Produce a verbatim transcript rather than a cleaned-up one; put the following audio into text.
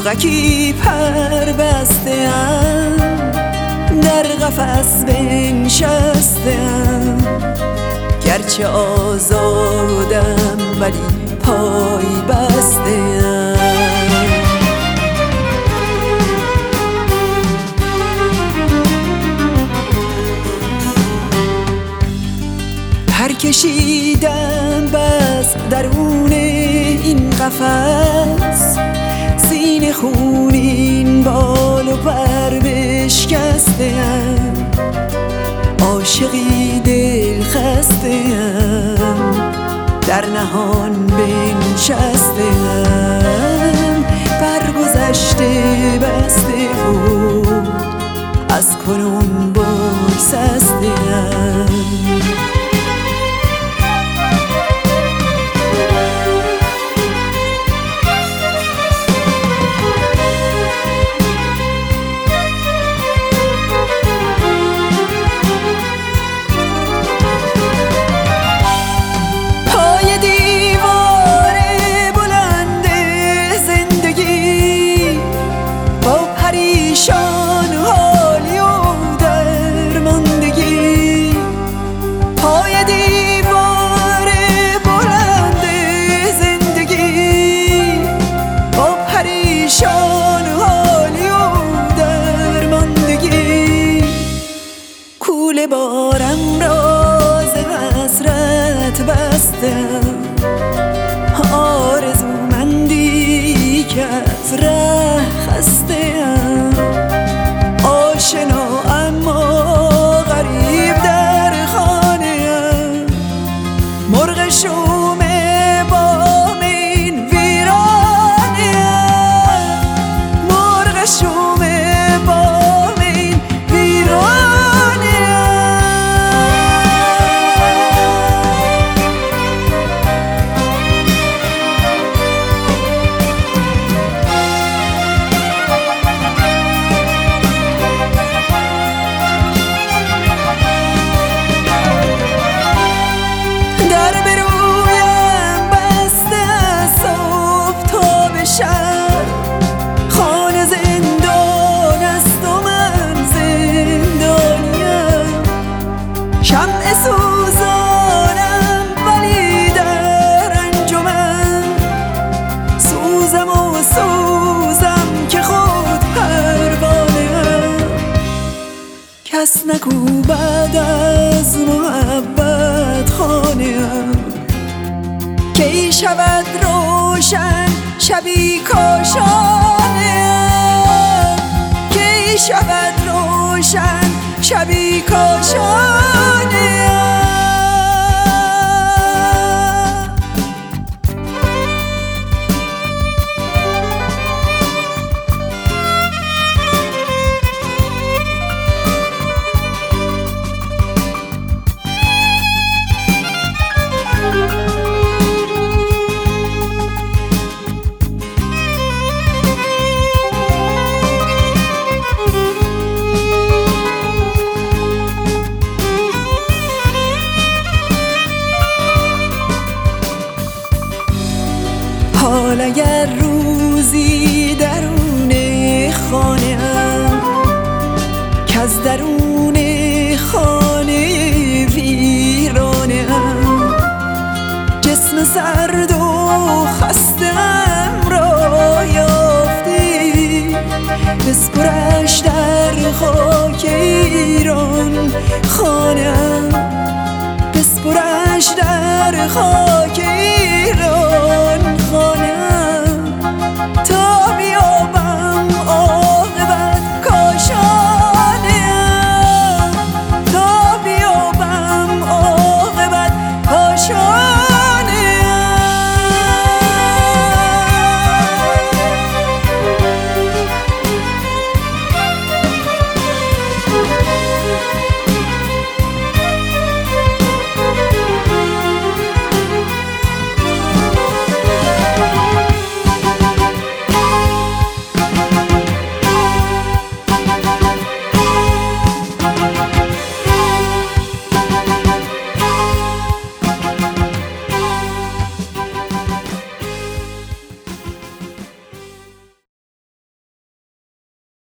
مرغکی پر بسته‌ام، در قفس بنشسته‌ام. گرچه آزادم ولی پای بسته‌ام. پر کشیدم بس درون این قفس، سینه خونین بال و پر بشکسته‌ام. عاشقی دل خسته‌ام، در نهان بنشسته‌ام. بر گذشته بسته بود، از کنون بگسسته‌ام. بارم راز حسرت بستم، آرزومندی که از ره خسته‌ام. آشنا اما غریب در خانه‌ام، مرغ شوم بام این ویرانه‌ام. مرغ شوم بام این ویرانه‌ام. خانه زندان است و من زندانیم، شمع سوزانم ولی در انجمن. سوزم و سوزم که خود پروانه‌ام. کس نگو بعد از محبت خانه‌ام، کی شود روشن شبی کاشانه‌ام. کی شود روشن شبی کاشانه‌ام. حال اگر روزی درون خانه‌ام، که از درون خانه ویرانه‌ام. جسم سرد و خسته‌ام را یافتی، بسپرش در خاک ایران خانه‌ام. بسپرش در خاک